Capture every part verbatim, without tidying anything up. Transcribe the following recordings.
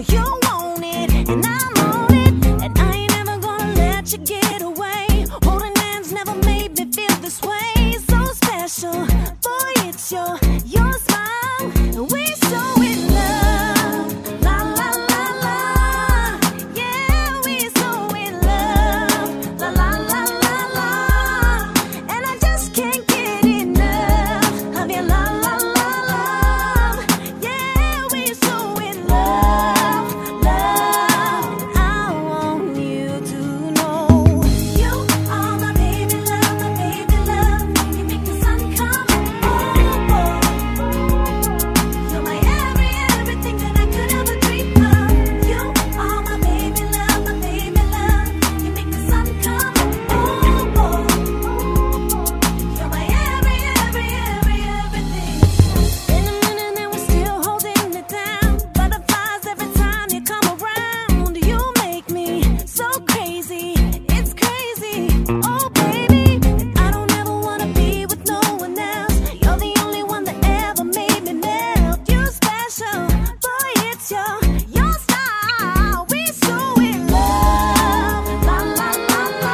Well, you want it, and I'm on it, and I ain't never gonna let you get away. Holding hands never made me feel this way. So special, boy, it's your, your smile, and we so in love. La la la la, yeah, we so in love. La la la la la, and I just can't get enough of your la la la love. Yeah, we so in love, love. And I want you to know you are my baby love, my baby love. You make the sun come over. You're my every, everything that I could ever dream of. You are my baby love, my baby love. You make the sun come over. You're my every, every, every, everything. In a minute and we're still holding it down. Butterflies every time you come around. You make me so crazy, it's crazy. Oh baby, and I don't ever wanna be with no one else. You're the only one that ever made me melt. You're special, boy, it's your, your style. We so in love, la la la la.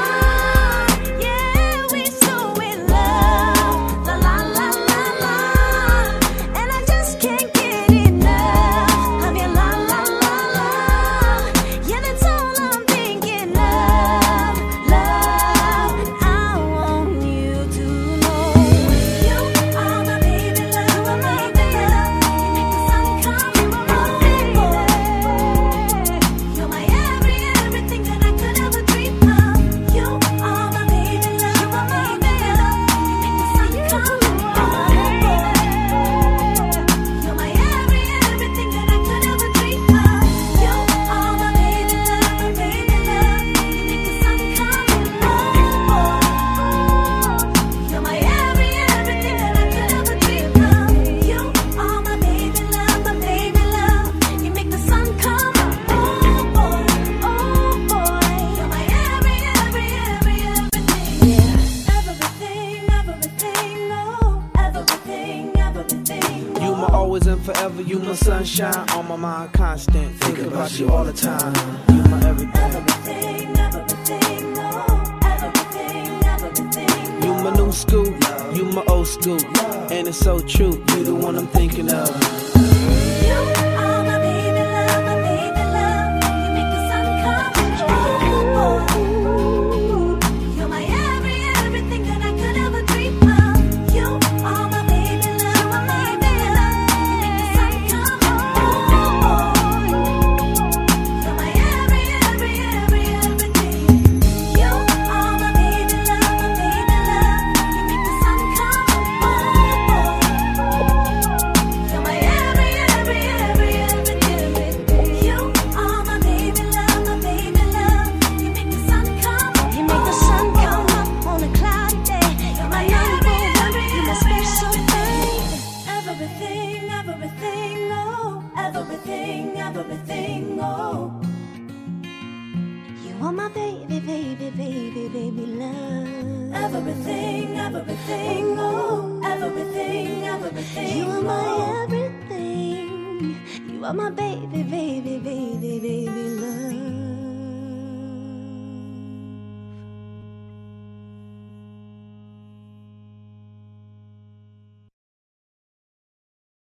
Yeah, we so in love, la la la la la. And I just can't get enough of your la la la la. Yeah, that's all I'm thinking of, love. And I want you to know you are my baby love, my baby love. You make the sun come over. You're my every, everything that I could ever dream of. You are my baby love, my baby love. You make the sun come over. You're my every, everything that I could ever dream of. You are my baby love, my baby love. You make the sun come over. You're my every, everything that I could ever dream of. You are my baby love, my baby love. You make the sun come over. Oh boy, you're my every, every, every, everything. Yeah, everything, everything, oh, everything, everything. You my always and forever, you my sunshine, on my mind constant. Think about you all the time. You my everything. Everything, everything, oh, everything, everything. You my new school, you my old school, and it's so true. You the one I'm thinking of. You are my baby love, my baby love. You make the sun come over. You're my every, everything that I could ever dream of. You are my baby love, my baby love. You make the sun come over. You're my every, every, every, everything. You are my baby love, my baby love. You make the sun come over. You're my every, every, every, everything. You are my baby love, my baby love. You make the sun come. You make the sun come up on a cloudy day. You're my every, every, you're my special thing. Everything, everything, oh, everything, everything, oh. You are my baby, baby, baby, baby love. Everything, everything, oh, everything, everything. You are my everything. You are my baby, baby, baby, baby.